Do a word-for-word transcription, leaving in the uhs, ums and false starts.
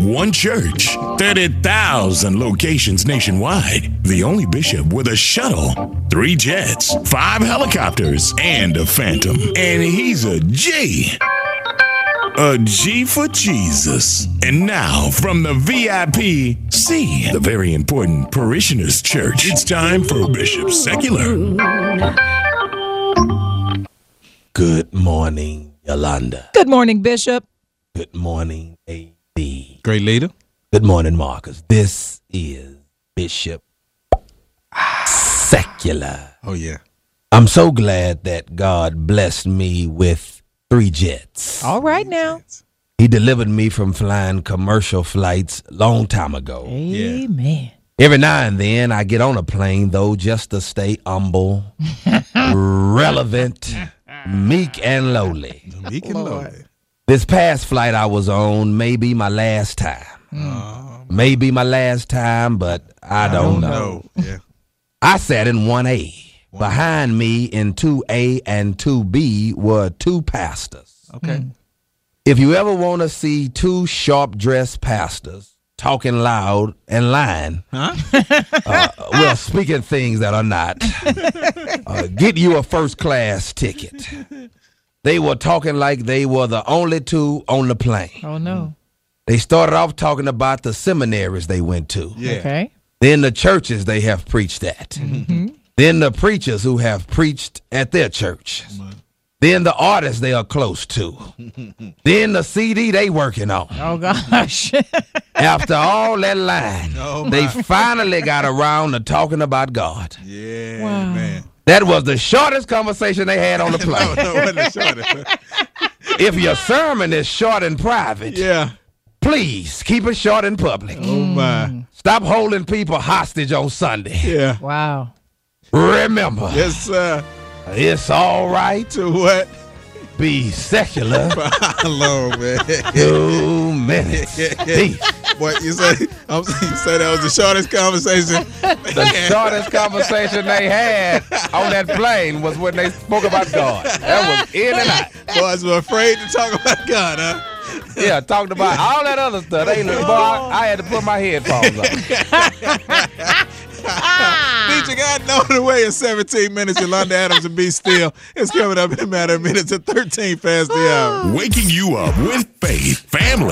one church, thirty thousand locations nationwide. The only bishop with a shuttle, three jets, five helicopters, and a Phantom. And he's a G. A G for Jesus. And now, from the V I P C, the very important Parishioners Church, it's time for Bishop Secular. Good morning, Yolanda. Good morning, Bishop. Good morning, A D. Great leader. Good morning, Marcus. This is Bishop Secular. Oh, yeah. I'm so glad that God blessed me with three jets. All right now. He delivered me from flying commercial flights a long time ago. Amen. Every now and then I get on a plane, though, just to stay humble, relevant, meek, and lowly. Meek and lowly. This past flight I was on may be my last time. Uh, Maybe my last time, but I don't, I don't know. know. Yeah. I sat in one A. Behind me in two A and two B were two pastors. Okay. If you ever want to see two sharp-dressed pastors talking loud and lying, Huh? uh, well, speaking things that are not, uh, get you a first-class ticket. They were talking like they were the only two on the plane. Oh, no. They started off talking about the seminaries they went to. Yeah. Okay. Then the churches they have preached at. Mm-hmm. Then the preachers who have preached at their church. Then the artists they are close to. Then the C D they working on. Oh, gosh. After all that line, Oh, they my. finally got around to talking about God. Yeah, Wow. man. That was the shortest conversation they had on the No, plane. no, wasn't it short? If your sermon is short in private, Yeah. please keep it short in public. Oh, my. Stop holding people hostage on Sunday. Yeah. Wow. Remember, Yes, sir. it's all right to To what? be secular. Hello, man. Two minutes. Peace. What you say? I'm, you say that was the shortest conversation. The shortest conversation they had on that plane was when they spoke about God. That was in and out. Boys were afraid to talk about God, huh? Yeah, talked about all that other stuff. They, boy, I, I had to put my headphones on. Beat you got no the way in seventeen minutes. Yolanda Adams and Be Still. It's coming up in a matter of minutes at thirteen past the hour. Waking you up with faith, family.